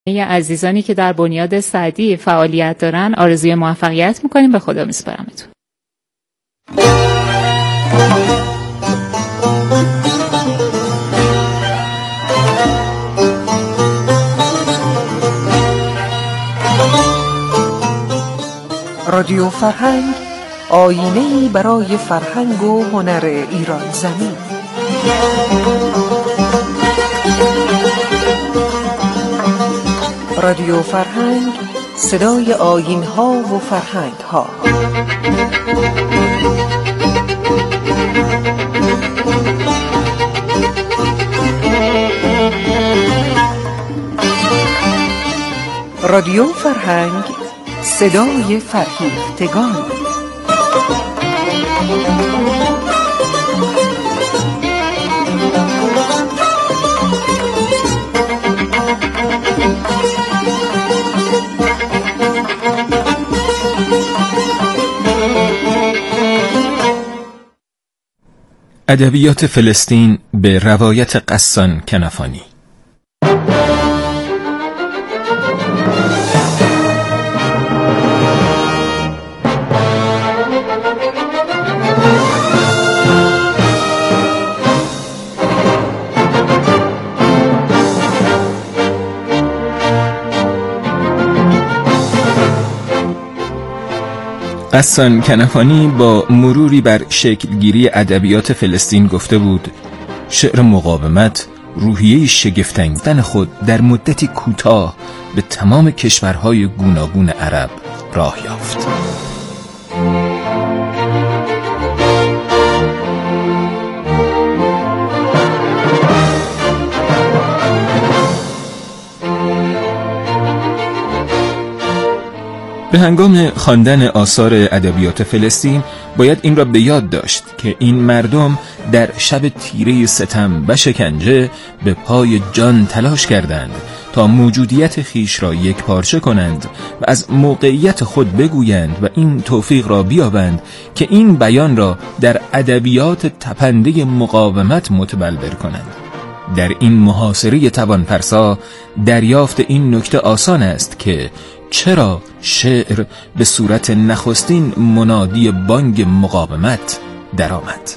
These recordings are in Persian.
عزیزانی که در بنیاد سعدی فعالیت دارن آرزوی موفقیت میکنیم. به خدا میسپارمتون. رادیو فرهنگ، آینه‌ای برای فرهنگ و هنر ایران زمین. رادیو فرهنگ، صدای آیین‌ها و فرهنگ‌ها. رادیو فرهنگ، صدای فرهیختگان. ادبیات فلسطین به روایت غسان کنفانی. غسان کنفانی با مروری بر شکلگیری ادبیات فلسطین گفته بود: شعر مقاومت روحیه شگفت‌انگیز خود در مدتی کوتاه به تمام کشورهای گوناگون عرب راه یافت. به هنگام خواندن آثار ادبیات فلسطین باید این را به یاد داشت که این مردم در شب تیره ستم و شکنجه به پای جان تلاش کردند تا موجودیت خیش را یک پارچه کنند و از موقعیت خود بگویند و این توفیق را بیابند که این بیان را در ادبیات تپنده مقاومت متبلور کنند. در این محاصره توانفرسا دریافت این نکته آسان است که چرا شعر به صورت نخستین منادی بانگ مقاومت درآمد.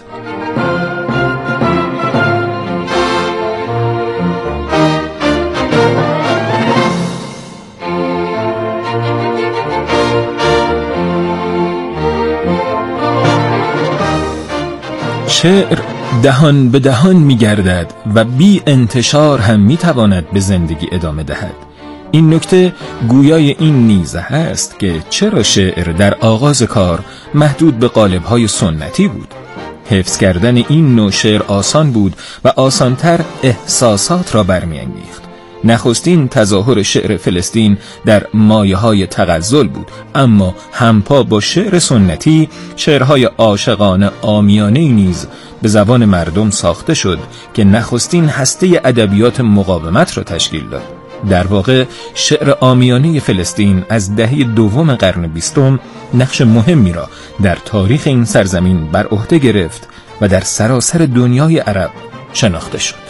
شعر دهان به دهان می گردد و بی انتشار هم می تواند به زندگی ادامه دهد. این نکته گویای این نیز هست که چرا شعر در آغاز کار محدود به قالب‌های سنتی بود. حفظ کردن این نوع شعر آسان بود و آسانتر احساسات را برمی‌انگیخت. نخستین تظاهر شعر فلسطین در مایه‌های تغزل بود، اما همپا با شعر سنتی شعرهای عاشقانه عامیانه‌ای نیز به زبان مردم ساخته شد که نخستین هسته ادبیات مقاومت را تشکیل داد. در واقع شعر عامیانه فلسطین از دهه دوم قرن 20 نقش مهمی را در تاریخ این سرزمین بر عهده گرفت و در سراسر دنیای عرب شناخته شد.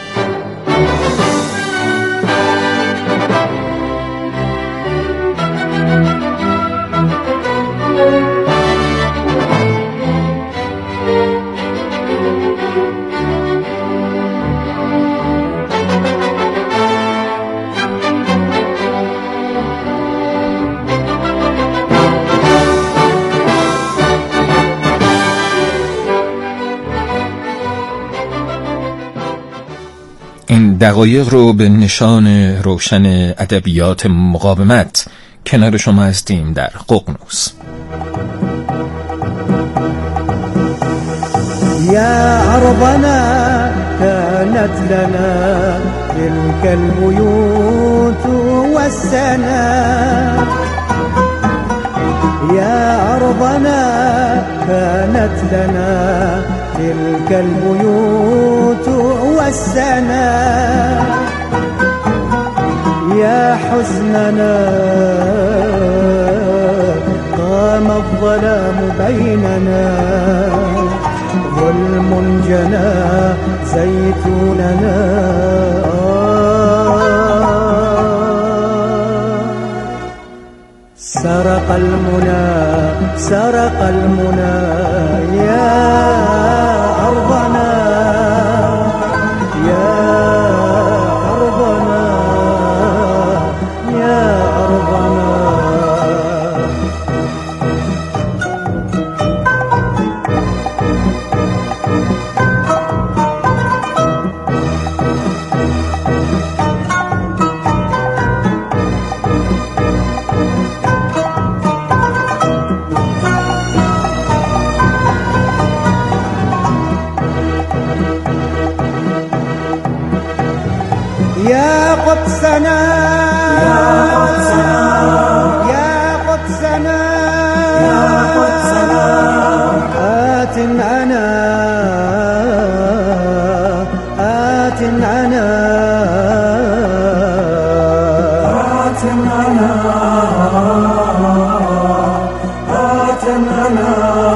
این دقایق رو به نشان روشن ادبیات مقاومت کنار شما هستیم در ققنوس. يا عربنا كانت لنا تلك البيوت والسنا يا عربنا كانت لنا تلك البيوت والسنا يا حزننا قام الظلام بيننا ظلم جنى زيتوننا سرق المنى يا أرضنا يا أرضنا يا أرضنا. يا قدسنا يا قدسنا آت عنا آت عنا آت عنا آت عنا.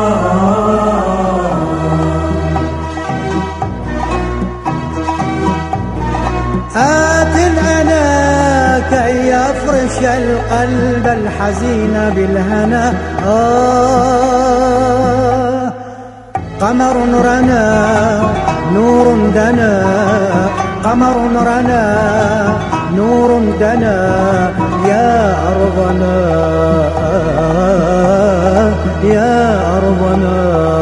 آت لنا كي يفرش القلب الحزين بالهنا. قمر رنا نور دنا قمر رنا نور دنا يا أرضنا يا أرضنا.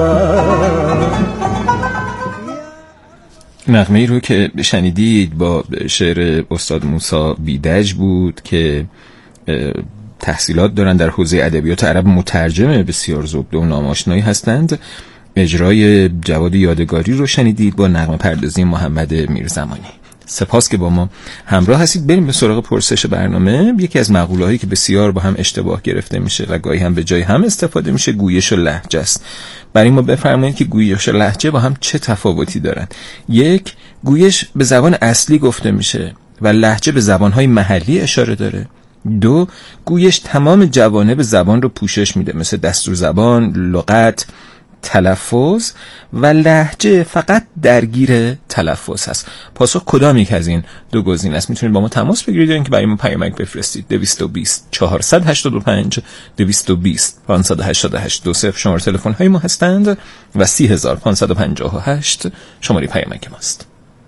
نغمه‌ای رو که شنیدید با شعر استاد موسی بیدج بود که تحصیلات دارن در حوزه ادبیات عرب، مترجم بسیار زبده و ناماشنایی هستند. اجرای جواد یادگاری رو شنیدید با نغمه پردازی محمد میرزمانی. سپاس که با ما همراه هستید. بریم به سراغ پرسش برنامه. یکی از مقوله‌هایی که بسیار با هم اشتباه گرفته میشه و گاهی هم به جای هم استفاده میشه گویش و لهجه است. برای ما بفرمایید که گویش و لهجه با هم چه تفاوتی دارن. یک، گویش به زبان اصلی گفته میشه و لهجه به زبانهای محلی اشاره داره. دو، گویش تمام جوانب زبان رو پوشش میده، مثل دستور زبان، لغت، تلفظ، و لهجه فقط درگیر تلفظ هست. پاسخ کدام یک از این دو گزینه است؟ میتونید با ما تماس بگیرید یا اینکه برای ما پیامک بفرستید. 220 485 220 588 20 شماره تلفن های ما هستند و 30558 شماره پیامک ماست.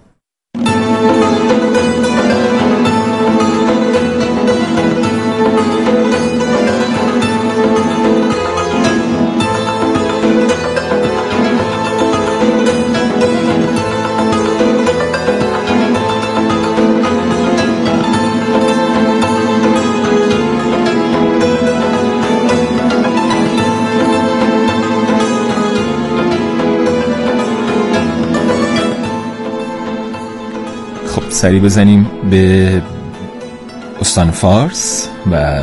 سری بزنیم به استان فارس و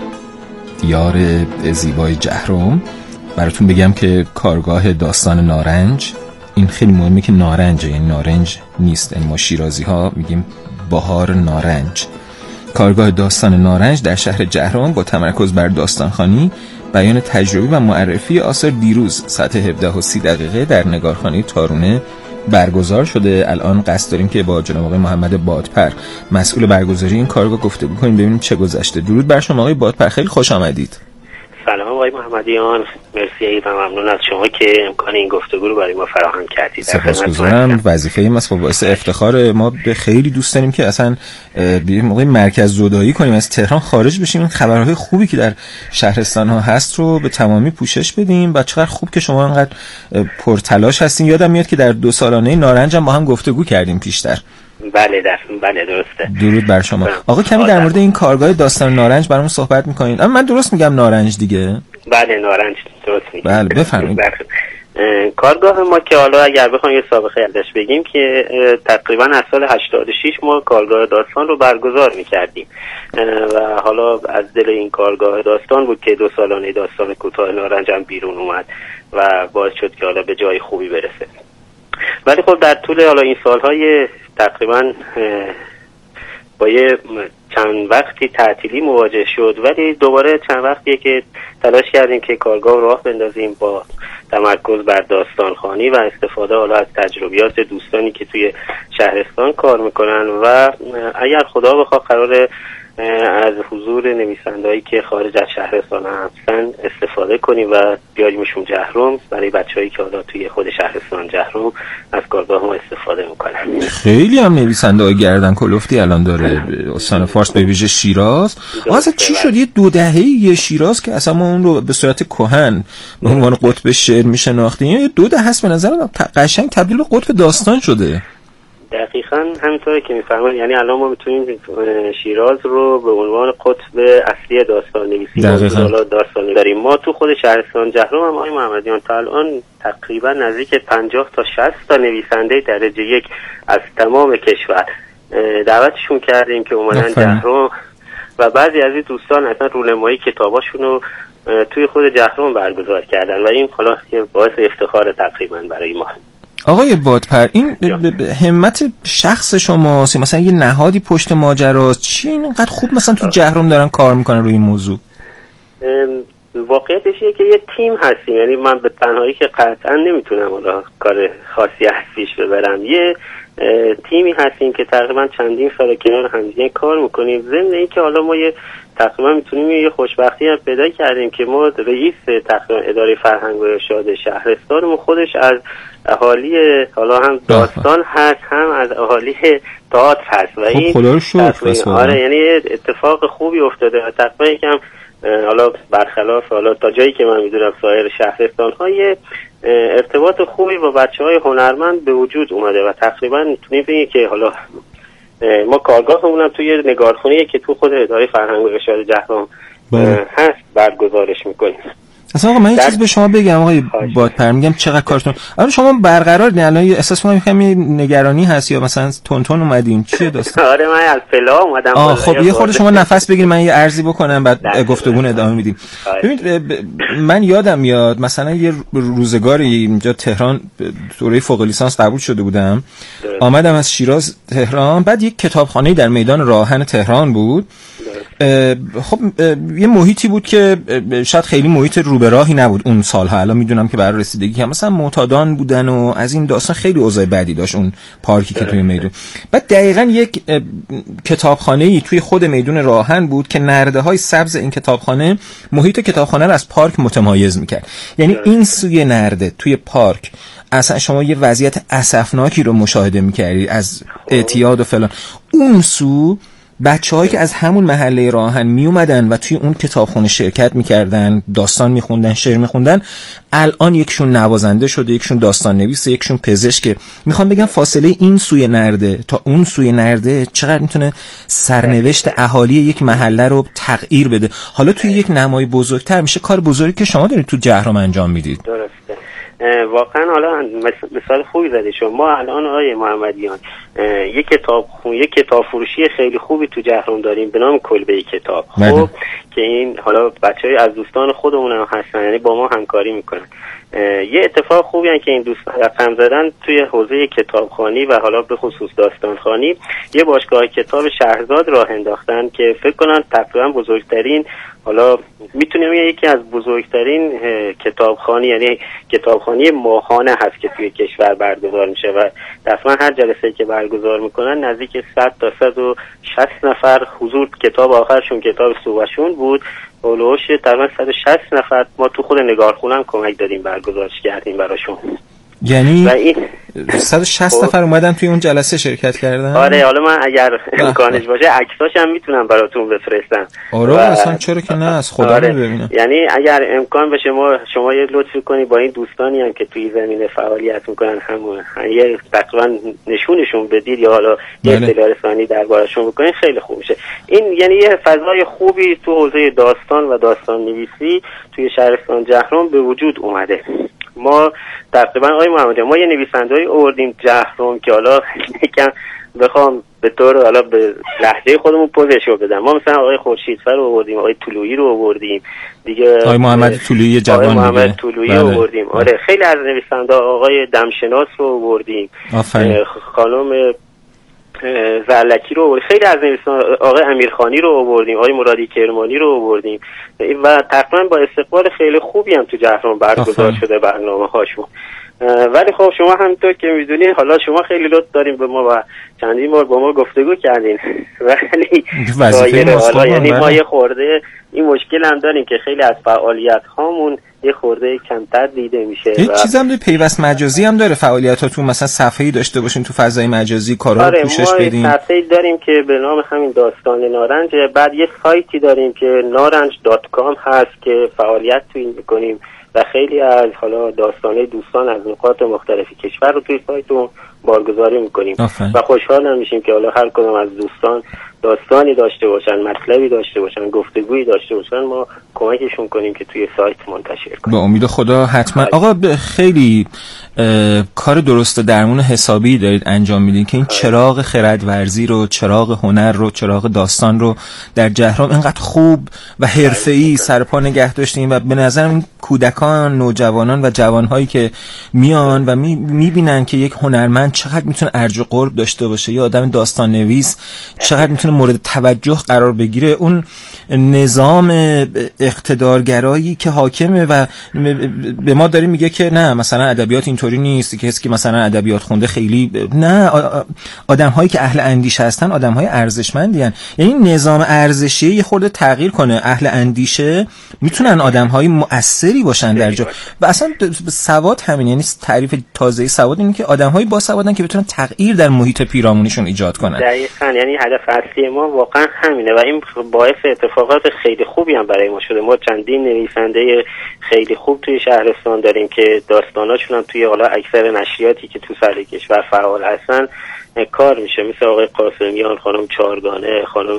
دیار زیبای جهرم. براتون بگم که کارگاه داستان نارنج، این خیلی مهمه که نارنجه، یعنی نارنج نیست، یعنی ما شیرازی ها میگیم بهار نارنج. کارگاه داستان نارنج در شهر جهرم با تمرکز بر داستانخوانی، بیان تجربی و معرفی آثار دیروز ساعت 17:30 در نگارخانه تارونه برگزار شده. الان قصد داریم که با جناب آقای محمد بادپر مسئول برگزاری این کارگاه گفتگو کنیم ببینیم چه گذشته. درود بر شما آقای بادپر، خیلی خوش آمدید. سلام آقای محمدیان، مرسی و ممنون از شما که امکان این گفتگو رو برای ما فراهم کردید. سپاسگزارم. وظیفه ماست و باعث افتخار ما به خیلی دوست داریم که اصلا بیایم موقع مرکز زدایی کنیم، از تهران خارج بشیم، این خبرهای خوبی که در شهرستان ها هست رو به تمامی پوشش بدیم. و چقدر خوب که شما انقدر پرتلاش هستین. یادم میاد که در 2 سالانه نارنج هم با هم گفتگو کردیم پیشتر. بله درسته. درود بر شما. آقا کمی در مورد این کارگاه داستان نارنج برامون صحبت میکنین؟ اما من درست میگم نارنج دیگه؟ بله نارنج درست میگم. بله بفرمایید. کارگاه ما که حالا اگر بخوایم یه سابقه ازش بگیم که تقریبا از سال 86 ما کارگاه داستان رو برگزار میکردیم و حالا از دل این کارگاه داستان بود که 2 سالانه داستان کوتاه نارنج هم بیرون اومد و باعث شد که حالا به جای خوبی برسه. ولی خب در طول حالا این سالهای تقریبا با یه چند وقتی تعطیلی مواجه شد، ولی دوباره چند وقتیه که تلاش کردیم که کارگاه راه بندازیم با تمرکز بر داستانخوانی و استفاده حالا از تجربیات دوستانی که توی شهرستان کار میکنن و اگر خدا بخواد قرار از حضور نویسنده‌هایی که خارج از شهرستان هستن استفاده کنیم و بیاریمشون جهرم برای بچه‌هایی که حالا توی خود شهرستان جهرم از کارگاه ما استفاده میکنن. خیلی هم نویسنده‌های گردن کلفتی الان داره استان فارس، به ویژه شیراز. اصلا چی شد یه 2 دهه شیراز که اصلا ما اون رو به صورت کهن به عنوان قطب شعر میشناختیم، یه 2 دهه هست به نظرم قشنگ تبدیل به قطب داستان شده. دقیقاً همونطوری که میفهمید، یعنی الان ما میتونیم شیراز رو به عنوان قطب اصلی داستان نویسی داستانی داریم. ما تو خود شهرستان جهرم هم آقای محمدیان تا الان تقریبا نزدیک 50 تا 60 تا نویسنده درجه 1 از تمام کشور دعوتشون کردیم که اومدن جهرم و بعضی از این دوستان اصلا رونمایی کتاباشون رو توی خود جهرم برگزار کردن و این حالا باعث افتخار تقریبا برای ما. آقای بادپر، این همت شخص شماست مثلا یه نهادی پشت ماجراست؟ چی اینقدر خوب مثلا تو جهرم دارن کار میکنن روی این موضوع؟ واقعیتش اینه که یه تیم هستیم، یعنی من به تنهایی که قطعا نمیتونم حالا کار خاصی از پیش ببرم. یه تیمی هستیم که تقریبا چندین سال کنار همدیگه کار میکنیم. ضمن اینکه حالا ما تقریبا میتونیم یه خوشبختی هم پیدا کردیم که ما رئیس تقریبا اداره فرهنگ و ارشاد شهرستانمون خودش از اهالی حالا هم داستان هست هم از اهالی تئاتر هست و این خدا رو شکر. آره، یعنی اتفاق خوبی افتاده و تقریبا یکم حالا برخلاف حالا تا جایی که من میدونم سایر شهرستان‌های ارتباط خوبی با بچه‌های هنرمند به وجود اومده و تقریبا میتونیم بگیم که حالا ما کارگاهمون هم توی نگارخونه‌ای که تو خود اداره فرهنگ و ارشاد جهرم هست برگزارش میکنیم. اصلا آقا من یه چیز به شما بگم آقای بادپر، میگم چقدر کارتون الان شما برقرار الان احساس می‌کنم یه نگرانی هست یا مثلا تونتون اومدین چیه داستان؟ آره من از فلا اومدم. خب یه خورده شما نفس بگیرید من یه عرضی بکنم بعد گفتگو ادامه میدیم. ببینید من یادم میاد مثلا یه روزگاری اینجا تهران دوره فوق لیسانس قبول شده بودم، آمدم از شیراز تهران، بعد یک کتابخانه در میدان راهن تهران بود. خب یه محیطی بود که شاید خیلی محیط رو به راهی نبود اون سالها. الان میدونم که برای رسیدگی که مثلا معتادان بودن و از این داستان خیلی اوضاع بدی داشت اون پارکی که توی میدون. بعد دقیقاً یک کتابخانه‌ای توی خود میدون راهن بود که نرده‌های سبز این کتابخانه محیط کتابخانه رو از پارک متمایز میکرد. یعنی این سوی نرده توی پارک اصلا شما یه وضعیت اسفناکی رو مشاهده میکردید از اعتیاد و فلان. اون سو بچه‌هایی که از همون محله راهن می اومدن و توی اون کتابخونه شرکت می‌کردن، داستان می‌خوندن، شعر می‌خوندن، الان یکشون نوازنده شده، یکشون داستان نویسه، یکشون پزشک. میخوام بگم فاصله این سوی نرده تا اون سوی نرده چقدر میتونه سرنوشت اهالی یک محله رو تغییر بده. حالا توی یک نمای بزرگتر میشه کار بزرگی که شما دارید تو جهرم انجام میدید. درسته. واقعا حالا مثال خوبی زدید شما. الان آقای محمدیان یک کتاب فروشی خیلی خوبی تو جهرم داریم به نام کلبه کتاب. خب که این حالا بچهای از دوستان خودمون هم هستن، یعنی با ما همکاری میکنن. یه اتفاق خوبی هست که این دوستان رقم زدن توی حوزه کتابخوانی و حالا به خصوص داستانخوانی یه باشگاه کتاب شهرزاد راه انداختن که فکر کنم تقریبا بزرگترین، حالا میتونیم یکی از بزرگترین کتابخوانی، یعنی کتابخوانی ماهانه هست که توی کشور برگزار میشه و دقیقاً هر جلسه‌ای که برگزار میکنن نزدیک 100 تا 160 نفر حضور، کتاب آخرشون کتاب صوبشون بود، اولوش تقریبا 160 نفر ما تو خود نگارخونم کمک دادیم برگزارش کردیم براشون. یعنی 160 نفر اومدن توی اون جلسه شرکت کردن؟ آره، حالا من اگر امکانش باشه عکساش هم میتونم براتون بفرستم. آره اصلا چرا که نه، از خدا آره. ببینم. یعنی اگر امکان بشه شما یه لطفی کنی با این دوستانی هم که توی زمینه فعالیت میکنن همون یه تقریبا نشونشون بدید یا حالا یه اطلاع رسانی دربارشون بکنین خیلی خوب میشه. این یعنی یه فضای خوبی تو حوزه داستان و داستان نویسی توی شهرستان جهرم به وجود اومده. ما تقریبا آقای محمدی ما یه نویسنده‌ای آوردیم جهرم که حالا یکم بخوام به طور حالا به لهجه خودمون پوزشو بدم. ما مثلا آقای خورشیدفر رو آوردیم، آقای طلویی رو آوردیم دیگه، آقای محمد طلویی جوان، آقای محمد طلویی رو آوردیم. آره خیلی از نویسنده، آقای دمشناس رو آوردیم، خانم زرلکی رو آوردیم، خیلی از نویسان، آقای امیرخانی رو آوردیم، آقای مرادی کرمانی رو آوردیم و تقریبا با استقبال خیلی خوبی هم تو جهرم برگزار شده برنامه هاشون. ولی خب شما همونطور که میدونین، حالا شما خیلی لطف دارین به ما و چندین بار با ما گفتگو کردین، ولی حالا یعنی ما یه خورده این مشکل هم داریم که خیلی از فعالیت هامون یه خورده کمتر دیده میشه. یه چیز هم پیوست مجازی هم داره فعالیتاتون، مثلا صفحه‌ای داشته باشین تو فضای مجازی کارا رو پوشش بدین؟ ما صفحه‌ای داریم که به نام همین داستان نارنج، بعد یه سایتی داریم که naranj.com هست که فعالیت توی میکنیم و خیلی از حالا داستانه دوستان از نقاط مختلف کشور رو توی سایتمون بارگذاری میکنیم و خوشحال میشیم که حالا هر کدوم از دوستان داستانی داشته باشن، مطلبی داشته باشن، گفتگویی داشته باشن، ما کمکشون کنیم که توی سایت منتشر کنیم. به امید خدا حتما. آقا خیلی کار درست و درمون حسابی دارید انجام میدین که این چراغ خردورزی رو، چراغ هنر رو، چراغ داستان رو در جهرم اینقدر خوب و حرفه‌ای سرپا نگه داشتین و به نظرم این کودکان، نوجوانان و جوانهایی که میان و میبینن که یک هنرمند چقدر میتونه ارج و قرب داشته باشه، یا آدم داستان نویس چقدر میتونه مورد توجه قرار بگیره، اون نظام اقتدارگرایی که حاکمه و به ما داره میگه که نه مثلا ادبیات اینطوری نیست، که کسی که مثلا ادبیات خونده خیلی نه، آدم‌هایی که اهل اندیشه هستن آدم‌های ارزشمندی ان. یعنی نظام ارزشی یه خورده تغییر کنه، اهل اندیشه میتونن آدم‌های مؤثری باشن در جا. و اصلا سواد همین، یعنی تعریف تازه سواد اینه که آدم‌های با سوادن که بتونن تغییر در محیط پیرامونشون ایجاد کنن. دقیقاً، یعنی هدف اصلی ما واقعا همینه و این باعث اتفاقات خیلی خوبی هم برای ما شده. ما چندین نویسنده خیلی خوب توی شهرستان داریم که داستاناشون هم توی حالا اکثر نشریاتی که تو سطح کشور فعال هستن کار میشه، مثل آقای قاسمیان، خانم چارگانه، خانم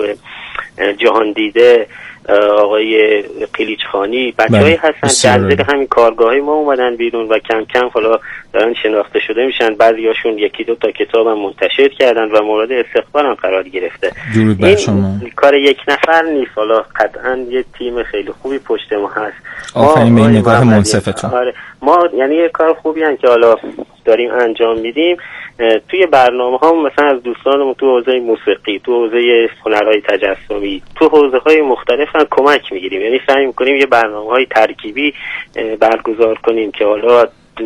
جهان دیده، آقای قلیچخانی، بچه‌هایی هستن که از دل همین کارگاهی ما اومدن بیرون و کم کم حالا دارن شناخته شده میشن. بعضیاشون یکی دو تا کتاب هم منتشر کردن و مورد استقبال هم قرار گرفته. این کار یک نفر نیست، حالا قطعا یه تیم خیلی خوبی پشت ما هست. آفرین به این نگاه منصفتون. ما یعنی یه کار خوبی هم که حالا داریم انجام میدیم توی برنامه ها، مثلا از دوستانمون تو حوزه موسیقی، تو حوزه هنرهای تجسمی، تو حوزه های مختلف هم کمک میگیریم. یعنی سعی میکنیم یه برنامه های ترکیبی برگزار کنیم که حالا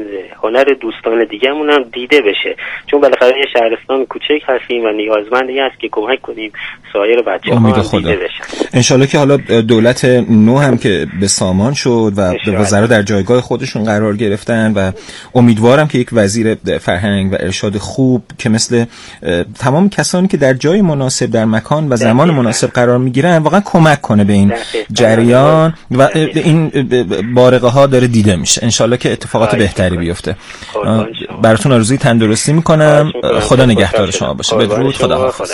هنر دوستان دیگه‌مون هم دیده بشه، چون بالاخره یه شهرستان کوچک هستیم و نیازمند این است که کمک کنیم سایر بچه‌ها هم دیده بشن. انشالله که حالا دولت نو هم که به سامان شد و وزرا در جایگاه خودشون قرار گرفتن و امیدوارم که یک وزیر فرهنگ و ارشاد خوب که مثل تمام کسانی که در جای مناسب، در مکان و زمان مناسب قرار میگیرن واقعا کمک کنه به این جریان و این بارقه ها داره دیده میشه. انشالله که اتفاقات بهتری بیفته. براتون آرزوی تندرستی میکنم. خدا نگهدار شما باشه. بدرود. خدا حافظ.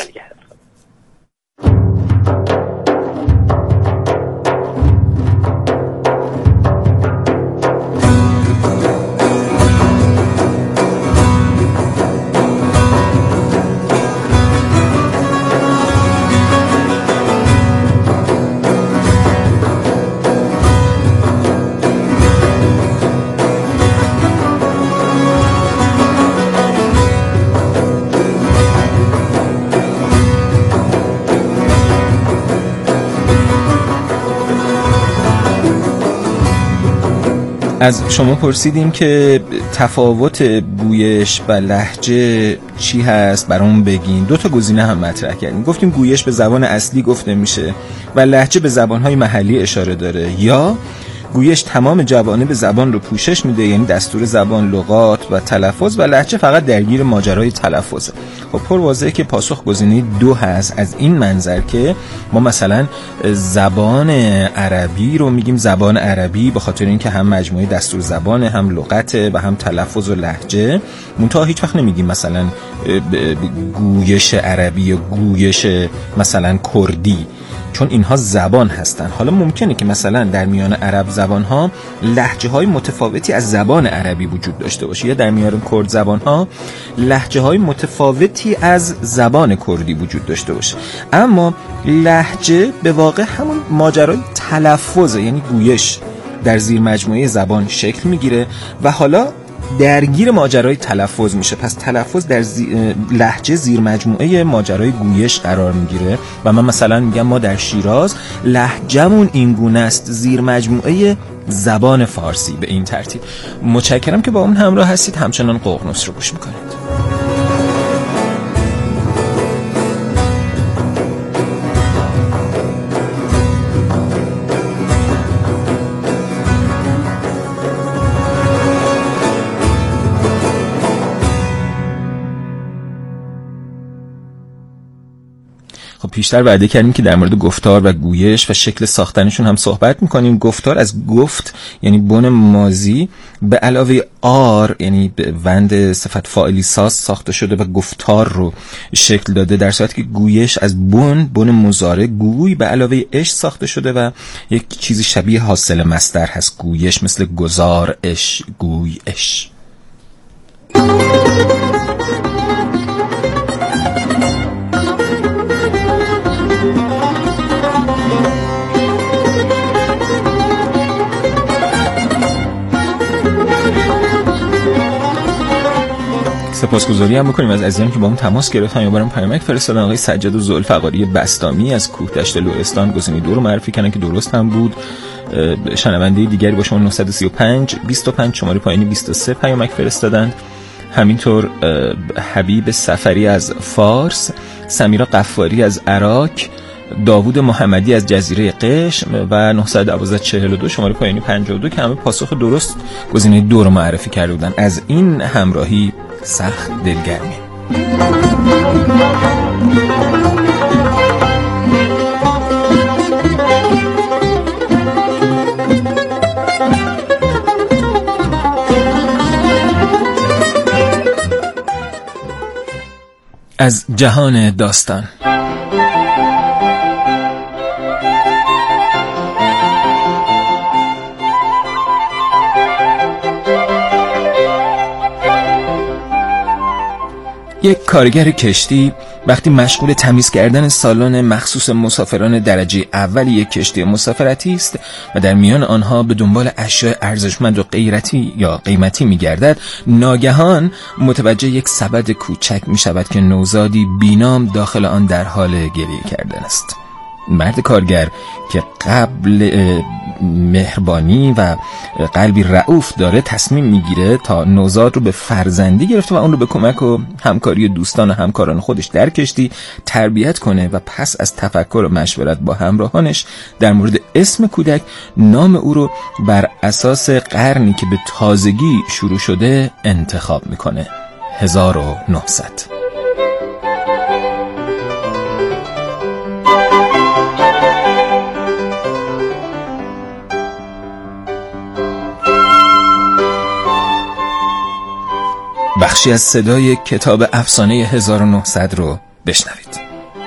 از شما پرسیدیم که تفاوت گویش و لهجه چی هست، برامون بگین. 2 تا گزینه هم مطرح کردیم. گفتیم گویش به زبان اصلی گفته میشه و لهجه به زبانهای محلی اشاره داره، یا گویش تمام جوانب زبان رو پوشش میده، یعنی دستور زبان، لغات و تلفظ، و لهجه فقط درگیر ماجرای تلفظه. خب پر واضحه که پاسخ گزینه 2 هست، از این منظر که ما مثلا زبان عربی رو میگیم زبان عربی به خاطر اینکه هم مجموعه دستور زبانه، هم لغته و هم تلفظ و لهجه. منتها هیچ وقت نمیگیم مثلا گویش عربی یا گویش مثلا کردی، چون اینها زبان هستن. حالا ممکنه که مثلا در میان عرب زبانها لهجه های متفاوتی از زبان عربی وجود داشته باشه، یا در میان کرد زبانها لهجه های متفاوتی از زبان کردی وجود داشته باشه. اما لهجه به واقع همون ماجرای تلفظه، یعنی گویش در زیر مجموعه زبان شکل میگیره و حالا درگیر ماجرای تلفظ میشه. پس تلفظ در لهجه زیر مجموعه ماجرای گویش قرار میگیره و من مثلا میگم ما در شیراز لهجه‌مون این گونه است، زیر مجموعه زبان فارسی. به این ترتیب متشکرم که با اون همراه هستید. همچنان ققنوس رو گوش میکنید. خب پیشتر وعده کردیم که در مورد گفتار و گویش و شکل ساختنشون هم صحبت میکنیم. گفتار از گفت یعنی بن ماضی به علاوه آر یعنی به وند صفت فاعلی ساز ساخته شده و گفتار رو شکل داده، در صورتی که گویش از بن مضارع گوی به علاوه اش ساخته شده و یک چیزی شبیه حاصل مصدر هست. گویش مثل گزار اش، گوی اش. سپاسگزاری هم بکنیم از عزیزانی که با همون تماس گرفتن یا برام پیامک فرستادن. آقای سجاد و ذوالفقاری بسطامی از کوهدشت لرستان گزینه 2 رو معرفی کردن که درست هم بود. شنونده دیگری با شما 935 25 شماره پایینی 23 پیامک فرستادند. همینطور حبیب سفری از فارس، سمیرا قفاری از عراق، داوود محمدی از جزیره قشم و 912 42 شماره پایینی 52 که همه پاسخ درست گزینه 2 رو معرفی کرده بودن. از این همراهی سخت دلگرمی. از جهان داستان. یک کارگر کشتی وقتی مشغول تمیز کردن سالن مخصوص مسافران درجه اول یک کشتی مسافرتی است و در میان آنها به دنبال اشیاء ارزشمند و قیمتی می‌گردد، ناگهان متوجه یک سبد کوچک می‌شود که نوزادی بینام داخل آن در حال گریه کردن است. مرد کارگر که قبل مهربانی و قلبی رئوف داره تصمیم میگیره تا نوزاد رو به فرزندی گرفته و اون رو به کمک و همکاری دوستان و همکاران خودش در کشتی تربیت کنه و پس از تفکر و مشورت با همراهانش در مورد اسم کودک نام او رو بر اساس قرنی که به تازگی شروع شده انتخاب میکنه. 1900. بخشی از صدای کتاب افسانه 1900 رو بشنوید.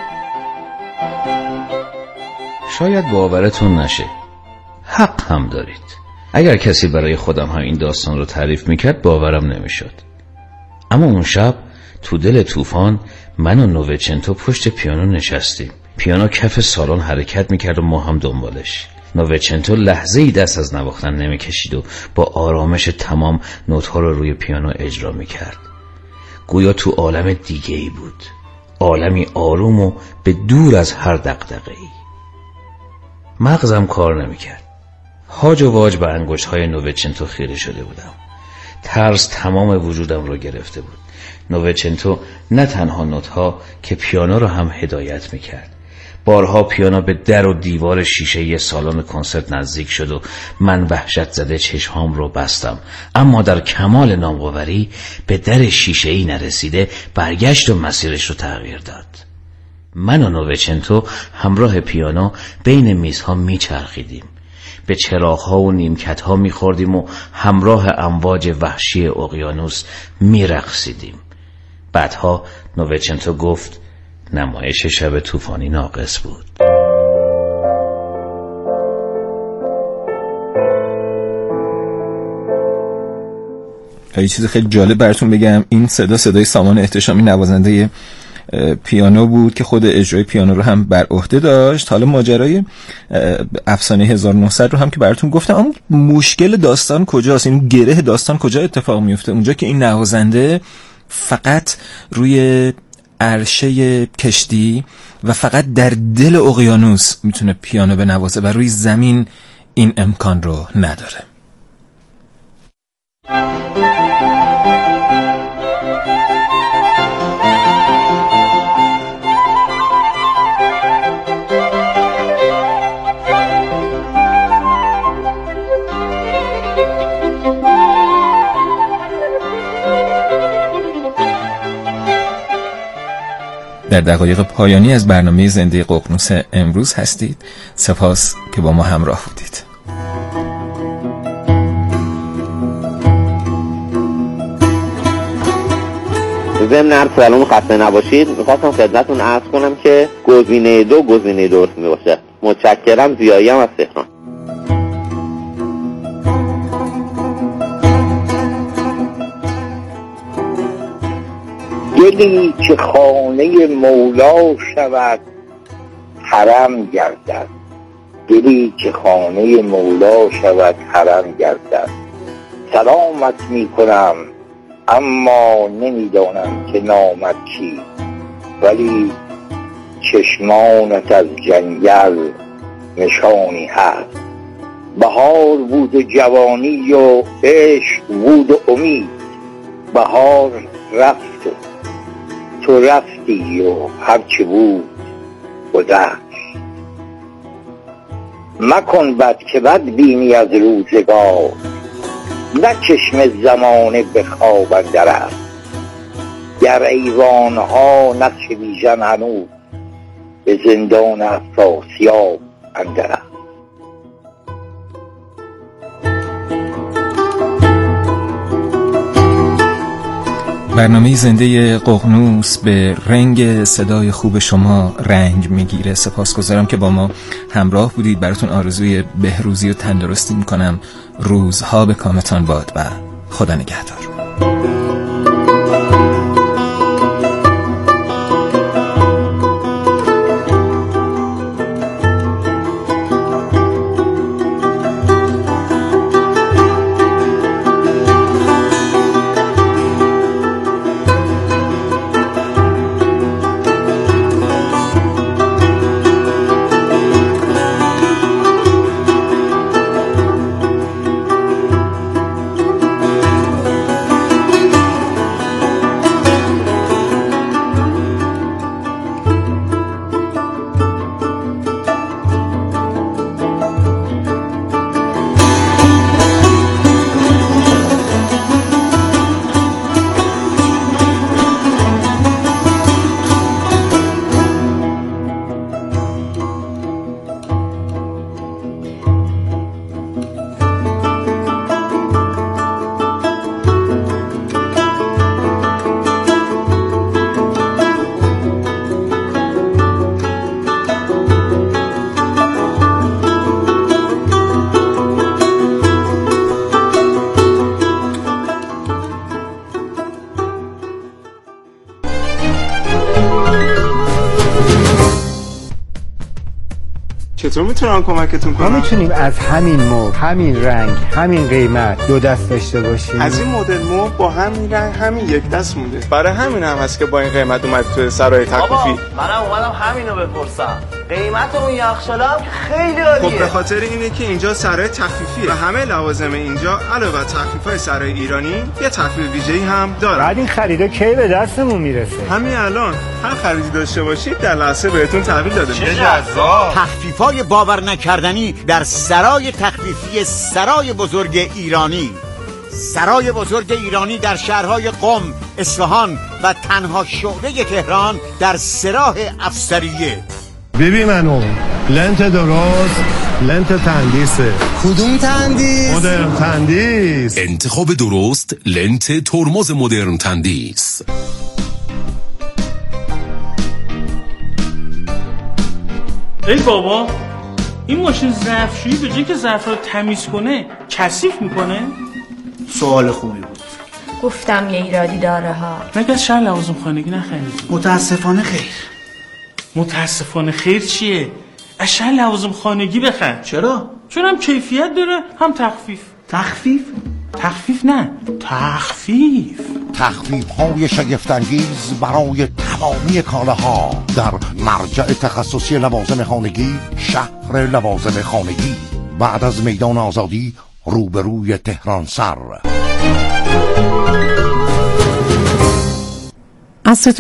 شاید باورتون نشه، حق هم دارید. اگر کسی برای خودم هم این داستان رو تعریف میکرد باورم نمیشد. اما اون شب تو دل طوفان من و نووچنتو پشت پیانو نشستیم. پیانو کف سالن حرکت میکرد و ما هم دنبالش. نووچنتو لحظه ای دست از نواختن نمیکشید و با آرامش تمام نوت‌ها رو روی پیانو اجرا میکرد. گویا تو عالم دیگه ای بود، عالمی آروم و به دور از هر دغدغه‌ای. مغزم کار نمیکرد. هاج و واج به انگشت‌های نووچنتو خیره شده بودم. ترس تمام وجودم رو گرفته بود. نووچنتو نه تنها نوت‌ها که پیانو رو هم هدایت میکرد. بارها پیانو به در و دیوار شیشه سالن کنسرت نزدیک شد و من وحشت زده چشمام رو بستم، اما در کمال نامآوری به در شیشه‌ای نرسیده برگشت و مسیرش رو تغییر داد. من و نووچنتو همراه پیانو بین میزها میچرخیدیم، به چراغ‌ها و نیمکت‌ها میخوردیم و همراه امواج وحشی اقیانوس میرقصیدیم. بعدها نووچنتو گفت نمایش شب طوفانی ناقص بود. یه چیز خیلی جالب براتون بگم. این صدای سامان احتشامی نوازنده پیانو بود که خود اجرای پیانو رو هم بر عهده داشت. حالا ماجرای افسانه 1900 رو هم که براتون گفتم، اما مشکل داستان کجاست؟ این گره داستان کجا اتفاق میفته؟ اونجا که این نوازنده فقط روی عرشه کشتی و فقط در دل اقیانوس میتونه پیانو بنوازه و روی زمین این امکان رو نداره. در دقایق پایانی از برنامه زنده ققنوس امروز هستید. سپاس که با ما همراه بودید. ضمن عرض سلام، خسته نباشید. میخواستم خدمتتون عرض کنم که گزینه 2 گزینه درست میباشه. متشکرم. زیاییم از تهران. دلی که خانه مولا شود حرم گردد، دلی که خانه مولا شود حرم گردد. سلامت می کنم اما نمیدانم که نامت چی، ولی چشمانت از جنگل نشانی هست. بهار بود جوانی و عشق بود و امید، بهار رفت و تو رفتی و هرچه بود گذشت. مکن بد که بد بینی از روزگار، نه چشم زمانه به خواب اندر است. گر ایوانها نقش بیژن هنوز به زندان افراسیاب اندر است. برنامه زنده ققنوس به رنگ صدای خوب شما رنگ میگیره. سپاسگزارم که با ما همراه بودید. براتون آرزوی بهروزی و تندرستی میکنم. روزها به کامتان باد و خدا نگهدار. چطور میتونم کمکتون کنم؟ ما میتونیم از همین مبل، همین رنگ، همین قیمت دو دست داشته باشیم. از این مدل مبل با همین رنگ همین یک دست مونده. برای همین هم هست که با این قیمت اومد تو سرای تخفیفی. بابا منم اومدم همینو بپرسم. قیمت اون یخچال هم خیلی عالیه. خب به خاطر اینه که اینجا سرای تخفیفیه و همه لوازم اینجا علاوه بر تخفیفای سرای ایرانی یه تخفیف ویژه‌ای هم داره. بعد این خریدا کی به دستمون میرسه؟ همین الان هر خریدی داشته باشید در لحظه بهتون تحویل داده میشه. جذاب. تخفیفای باور نکردنی در سرای تخفیفی سرای بزرگ ایرانی. سرای بزرگ ایرانی در شهرهای قم، اصفهان و تنها شعبه تهران در سراح افسریه. ببین منو لنت درست، لنت تندیسه. کدوم تندیس؟ مدرن تندیس. انتخاب درست، لنت ترمز مدرن تندیس. ای بابا، این ماشین ظرفشویی به جای که ظرف رو تمیز کنه کثیف میکنه؟ سوال خوبی بود. گفتم یه ایرادی داره ها. مگه از شهر لوازم خانگی نخریدی؟ متاسفانه خیر. متاسفانه خیر چیه؟ از شهر لوازم خانگی بخر. چرا؟ چون هم کیفیت داره هم تخفیف. تخفیف؟ تخفیف نه، تخفیف. تخفیف های شگفت‌انگیز برای تمامی کالاها در مرجع تخصصی لوازم خانگی، شهر لوازم خانگی، بعد از میدان آزادی، روبروی تهران سر.